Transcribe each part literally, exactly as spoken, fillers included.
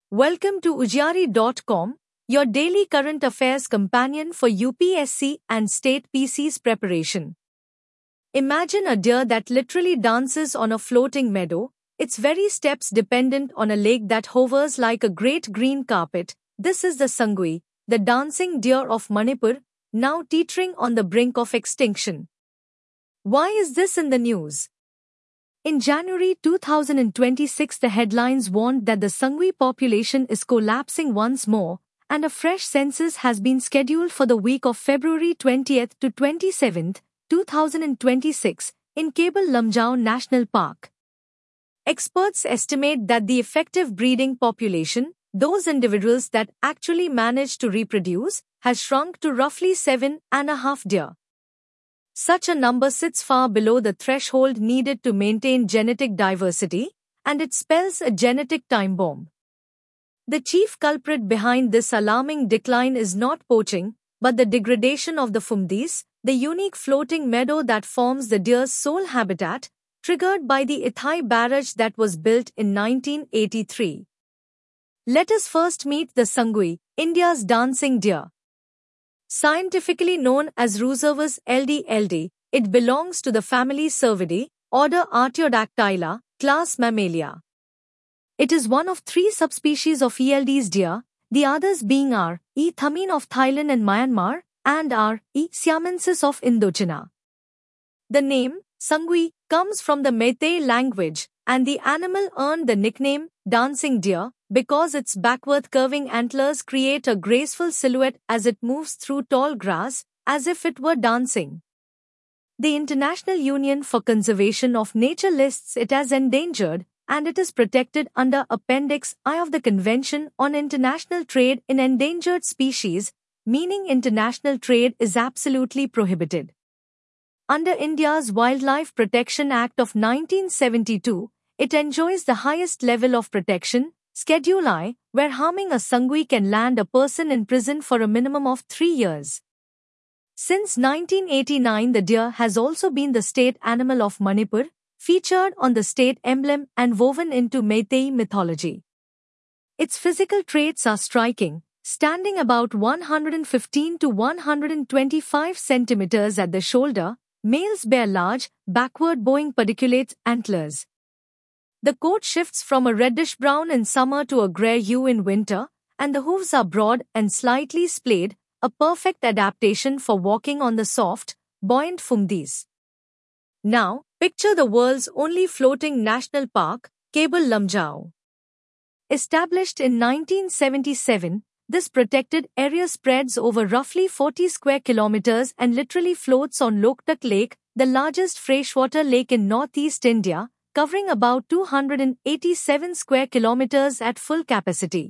Welcome to Ujari dot com, your daily current affairs companion for U P S C and state P C's preparation. Imagine a deer that literally dances on a floating meadow, its very steps dependent on a lake that hovers like a great green carpet. This is the Sangui, the dancing deer of Manipur, now teetering on the brink of extinction. Why is this in the news? In January two thousand twenty-six, the headlines warned that the Sangui population is collapsing once more, and a fresh census has been scheduled for the week of February twentieth to twenty-seventh, two thousand twenty-six, in Cable Lamjao National Park. Experts estimate that the effective breeding population, those individuals that actually manage to reproduce, has shrunk to roughly seven and a half deer. Such a number sits far below the threshold needed to maintain genetic diversity, and it spells a genetic time bomb. The chief culprit behind this alarming decline is not poaching, but the degradation of the Phumdis, the unique floating meadow that forms the deer's sole habitat, triggered by the Ithai barrage that was built in nineteen eighty-three. Let us first meet the Sangui, India's dancing deer. Scientifically known as Roosevus L D L D, it belongs to the family Cervidae, order Artiodactyla, class Mammalia. It is one of three subspecies of E L D's deer, the others being R. E. thameen of Thailand and Myanmar, and R. E. siamensis of Indochina. The name, Sangui, comes from the Meitei language, and the animal earned the nickname, dancing deer, because its backward curving antlers create a graceful silhouette as it moves through tall grass, as if it were dancing. The International Union for Conservation of Nature lists it as endangered, and it is protected under Appendix I of the Convention on International Trade in Endangered Species, meaning international trade is absolutely prohibited. Under India's Wildlife Protection Act of nineteen seventy-two, it enjoys the highest level of protection, Schedule I, where harming a Sangui can land a person in prison for a minimum of three years. Since nineteen eighty-nine, the deer has also been the state animal of Manipur, featured on the state emblem and woven into Meitei mythology. Its physical traits are striking, standing about one hundred fifteen to one hundred twenty-five centimeters at the shoulder. Males bear large, backward bowing pediculate antlers. The coat shifts from a reddish-brown in summer to a grey hue in winter, and the hooves are broad and slightly splayed, a perfect adaptation for walking on the soft, buoyant Phumdis. Now, picture the world's only floating national park, Cable Lamjao. Established in nineteen seventy-seven, this protected area spreads over roughly forty square kilometers and literally floats on Loktak Lake, the largest freshwater lake in northeast India, covering about two hundred eighty-seven square kilometers at full capacity.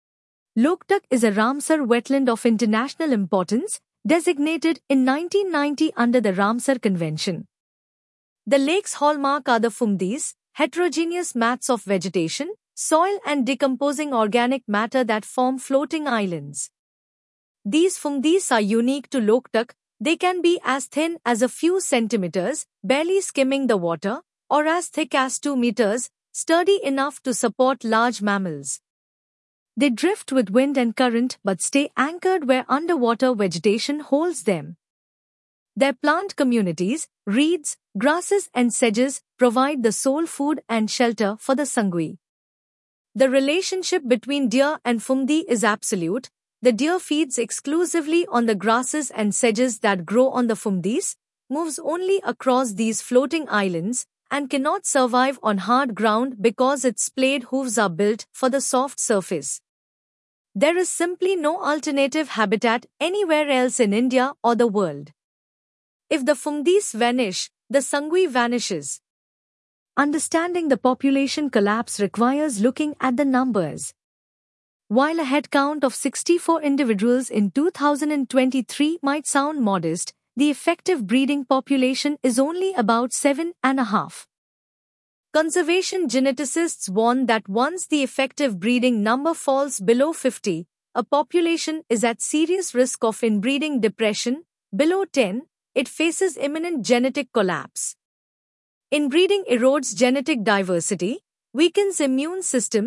Loktak is a Ramsar wetland of international importance, designated in nineteen ninety under the Ramsar Convention. The lake's hallmark are the Phumdis, heterogeneous mats of vegetation, soil and decomposing organic matter that form floating islands. These Phumdis are unique to Loktak. They can be as thin as a few centimeters, barely skimming the water, or as thick as two meters, sturdy enough to support large mammals. They drift with wind and current but stay anchored where underwater vegetation holds them. Their plant communities, reeds, grasses and sedges, provide the sole food and shelter for the Sangui. The relationship between deer and Phumdi is absolute. The deer feeds exclusively on the grasses and sedges that grow on the Phumdis, moves only across these floating islands, and cannot survive on hard ground because its splayed hooves are built for the soft surface. There is simply no alternative habitat anywhere else in India or the world. If the Phumdis vanish, the Sangui vanishes. Understanding the population collapse requires looking at the numbers. While a headcount of sixty-four individuals in two thousand twenty-three might sound modest, the effective breeding population is only about seven and a half. Conservation geneticists warn that once the effective breeding number falls below fifty, a population is at serious risk of inbreeding depression. Below ten, it faces imminent genetic collapse. Inbreeding erodes genetic diversity, weakens immune systems,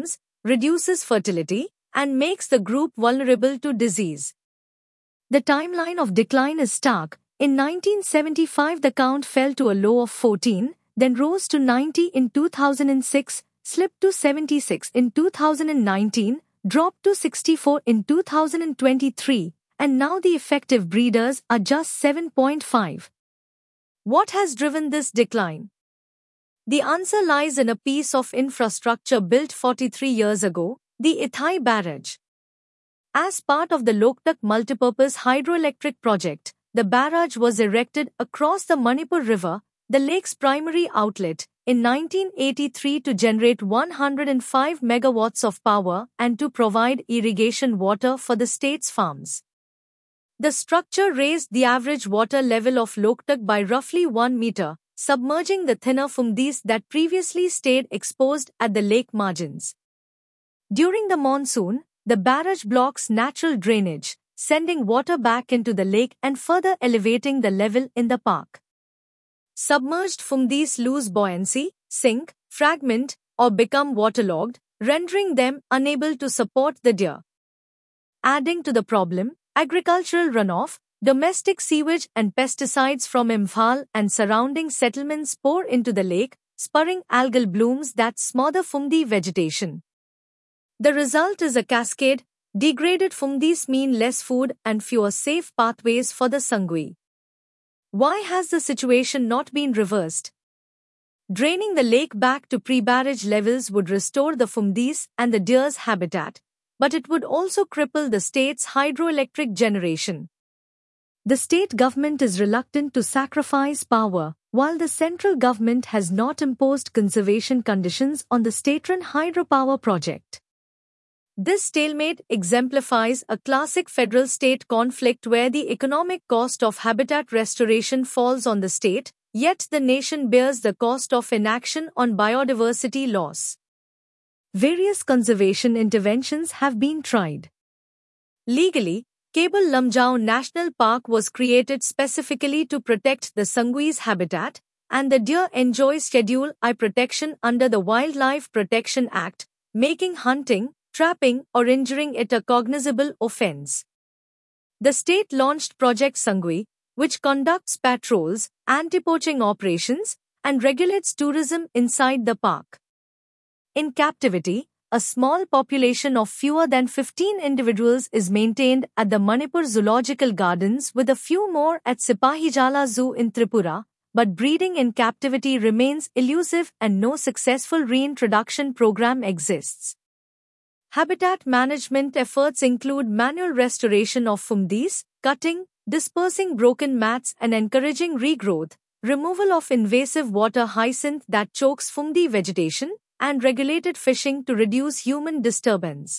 reduces fertility, and makes the group vulnerable to disease. The timeline of decline is stark. In nineteen seventy-five, the count fell to a low of fourteen, then rose to ninety in two thousand six, slipped to seventy-six in two thousand nineteen, dropped to sixty-four in two thousand twenty-three, and now the effective breeders are just seven point five. What has driven this decline? The answer lies in a piece of infrastructure built forty-three years ago, the Ithai Barrage. As part of the Loktak Multipurpose Hydroelectric Project, the barrage was erected across the Manipur River, the lake's primary outlet, in nineteen eighty-three to generate one hundred five megawatts of power and to provide irrigation water for the state's farms. The structure raised the average water level of Loktak by roughly one meter, submerging the thinner Phumdis that previously stayed exposed at the lake margins. During the monsoon, the barrage blocks natural drainage, sending water back into the lake and further elevating the level in the park. Submerged Phumdis lose buoyancy, sink, fragment, or become waterlogged, rendering them unable to support the deer. Adding to the problem, agricultural runoff, domestic sewage and pesticides from Imphal and surrounding settlements pour into the lake, spurring algal blooms that smother Phumdi vegetation. The result is a cascade. Degraded Phumdis mean less food and fewer safe pathways for the Sangui. Why has the situation not been reversed? Draining the lake back to pre-barrage levels would restore the Phumdis and the deer's habitat, but it would also cripple the state's hydroelectric generation. The state government is reluctant to sacrifice power, while the central government has not imposed conservation conditions on the state-run hydropower project. This stalemate exemplifies a classic federal-state conflict where the economic cost of habitat restoration falls on the state, yet the nation bears the cost of inaction on biodiversity loss. Various conservation interventions have been tried. Legally, Kebul Lamjao National Park was created specifically to protect the Sangui's habitat, and the deer enjoys Schedule I protection under the Wildlife Protection Act, making hunting, trapping, or injuring it a cognizable offense. The state launched Project Sangui, which conducts patrols, anti-poaching operations, and regulates tourism inside the park. In captivity, a small population of fewer than fifteen individuals is maintained at the Manipur Zoological Gardens with a few more at Sipahijala Zoo in Tripura, but breeding in captivity remains elusive and no successful reintroduction program exists. Habitat management efforts include manual restoration of Phumdis, cutting, dispersing broken mats and encouraging regrowth, removal of invasive water hyacinth that chokes Phumdi vegetation, and regulated fishing to reduce human disturbance.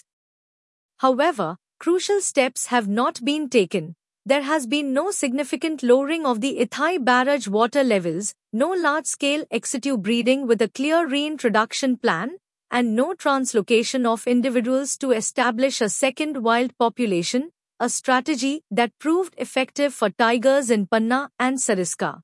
However, crucial steps have not been taken. There has been no significant lowering of the Ithai Barrage water levels, no large-scale ex situ breeding with a clear reintroduction plan, and no translocation of individuals to establish a second wild population, a strategy that proved effective for tigers in Panna and Sariska.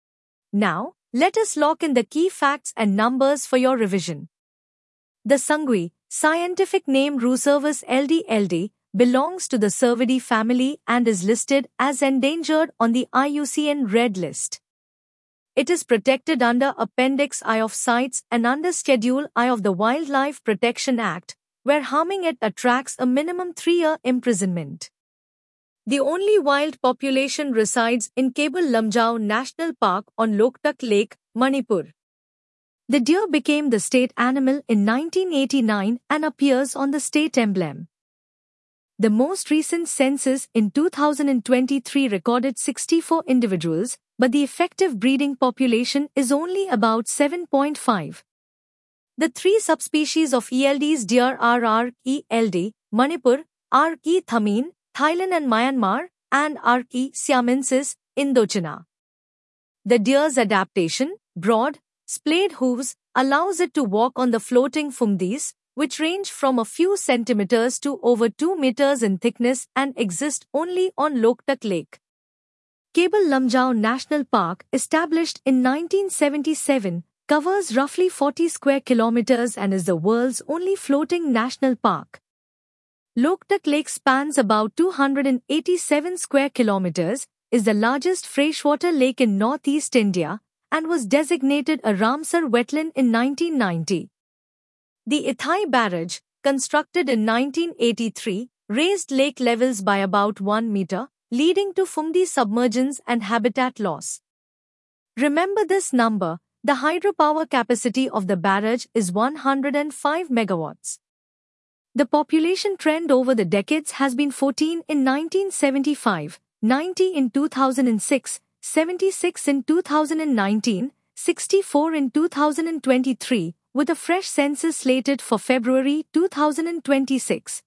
Now, let us lock in the key facts and numbers for your revision. The Sangui, scientific name Rucervus ld, belongs to the Cervidae family and is listed as endangered on the I U C N Red List. It is protected under Appendix I of CITES and under Schedule I of the Wildlife Protection Act, where harming it attracts a minimum three-year imprisonment. The only wild population resides in Kebul Lamjao National Park on Loktak Lake, Manipur. The deer became the state animal in nineteen eighty-nine and appears on the state emblem. The most recent census in two thousand twenty-three recorded sixty-four individuals, but the effective breeding population is only about seven point five. The three subspecies of E L D's deer are R E L D, Manipur, R E Thamin, Thailand and Myanmar, and R E siamensis, Indochina. The deer's adaptation, broad, splayed hooves, allows it to walk on the floating Phumdis, which range from a few centimeters to over two meters in thickness and exist only on Loktak Lake. Kebul Lamjao National Park, established in nineteen seventy-seven, covers roughly forty square kilometers and is the world's only floating national park. Loktak Lake spans about two hundred eighty-seven square kilometers, is the largest freshwater lake in northeast India, and was designated a Ramsar wetland in nineteen ninety. The Ithai Barrage, constructed in nineteen eighty-three, raised lake levels by about one meter, leading to Phumdi submergence and habitat loss. Remember this number, the hydropower capacity of the barrage is one hundred five megawatts. The population trend over the decades has been fourteen in nineteen seventy-five, ninety in two thousand six, seventy-six in two thousand nineteen, sixty-four in two thousand twenty-three, with a fresh census slated for February two thousand twenty-six.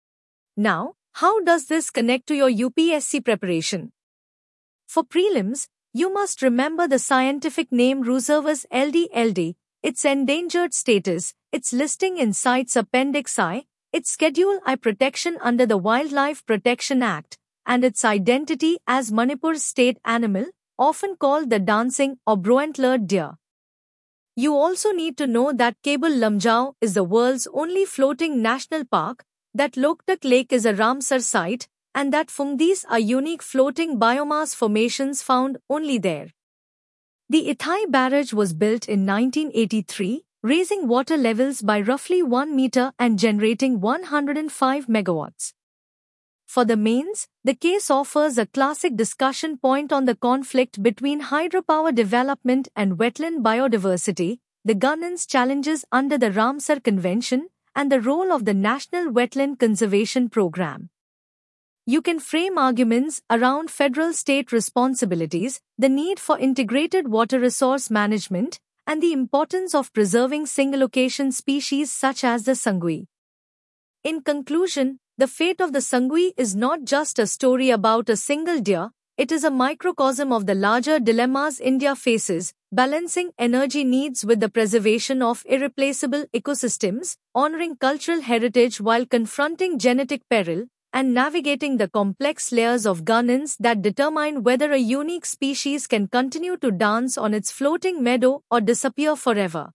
Now, how does this connect to your U P S C preparation? For prelims, you must remember the scientific name Rucervus L D L D, its endangered status, its listing in CITES Appendix I, its Schedule I protection under the Wildlife Protection Act, and its identity as Manipur's state animal, often called the dancing or broantlered deer. You also need to know that Cable Lamjao is the world's only floating national park, that Loktak Lake is a Ramsar site, and that Phumdis are unique floating biomass formations found only there. The Ithai Barrage was built in nineteen eighty-three, raising water levels by roughly one meter and generating one hundred five megawatts. For the mains, the case offers a classic discussion point on the conflict between hydropower development and wetland biodiversity, the governance challenges under the Ramsar Convention, and the role of the National Wetland Conservation Program. You can frame arguments around federal-state responsibilities, the need for integrated water resource management, and the importance of preserving single-location species such as the sangui. In conclusion, the fate of the sangui is not just a story about a single deer, it is a microcosm of the larger dilemmas India faces, balancing energy needs with the preservation of irreplaceable ecosystems, honoring cultural heritage while confronting genetic peril, and navigating the complex layers of governance that determine whether a unique species can continue to dance on its floating meadow or disappear forever.